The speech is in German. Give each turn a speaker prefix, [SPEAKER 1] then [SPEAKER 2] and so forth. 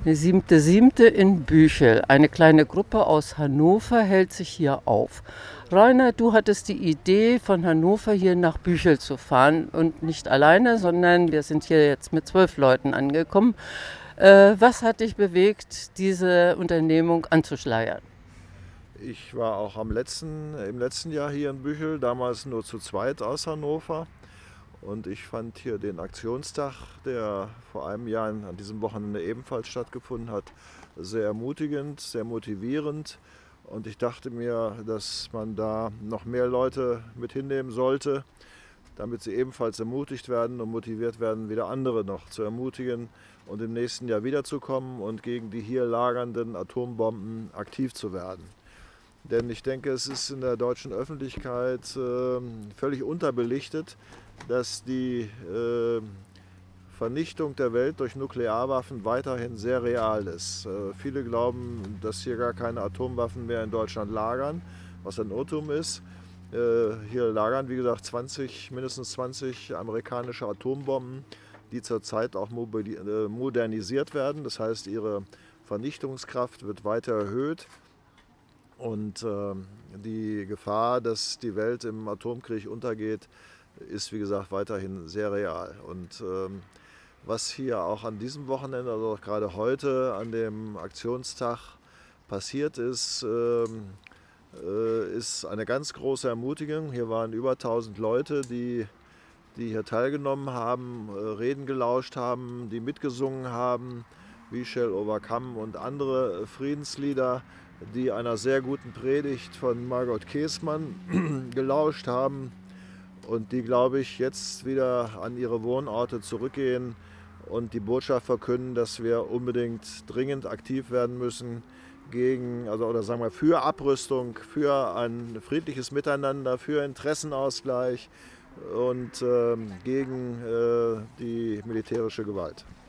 [SPEAKER 1] Der 7.7. in Büchel. Eine kleine Gruppe aus Hannover hält sich hier auf. Rainer, du hattest die Idee, von Hannover hier nach Büchel zu fahren. Und nicht alleine, sondern wir sind hier jetzt mit 12 Leuten angekommen. Was hat dich bewegt, diese Unternehmung anzuschleiern?
[SPEAKER 2] Ich war auch im letzten Jahr hier in Büchel, damals nur zu zweit aus Hannover. Und ich fand hier den Aktionstag, der vor einem Jahr an diesem Wochenende ebenfalls stattgefunden hat, sehr ermutigend, sehr motivierend. Und ich dachte mir, dass man da noch mehr Leute mit hinnehmen sollte, damit sie ebenfalls ermutigt werden und motiviert werden, wieder andere noch zu ermutigen und im nächsten Jahr wiederzukommen und gegen die hier lagernden Atombomben aktiv zu werden. Denn ich denke, es ist in der deutschen Öffentlichkeit völlig unterbelichtet, dass die Vernichtung der Welt durch Nuklearwaffen weiterhin sehr real ist. Viele glauben, dass hier gar keine Atomwaffen mehr in Deutschland lagern, was ein Irrtum ist. Hier lagern, wie gesagt, mindestens 20 amerikanische Atombomben, die zurzeit auch modernisiert werden. Das heißt, ihre Vernichtungskraft wird weiter erhöht. Und die Gefahr, dass die Welt im Atomkrieg untergeht, ist wie gesagt weiterhin sehr real. Und was hier auch an diesem Wochenende, also auch gerade heute an dem Aktionstag passiert ist, ist eine ganz große Ermutigung. Hier waren über 1000 Leute, die hier teilgenommen haben, Reden gelauscht haben, die mitgesungen haben, We Shall Overcome und andere Friedenslieder, die einer sehr guten Predigt von Margot Käßmann gelauscht haben und die, glaube ich, jetzt wieder an ihre Wohnorte zurückgehen und die Botschaft verkünden, dass wir unbedingt dringend aktiv werden müssen oder sagen wir für Abrüstung, für ein friedliches Miteinander, für Interessenausgleich und gegen die militärische Gewalt.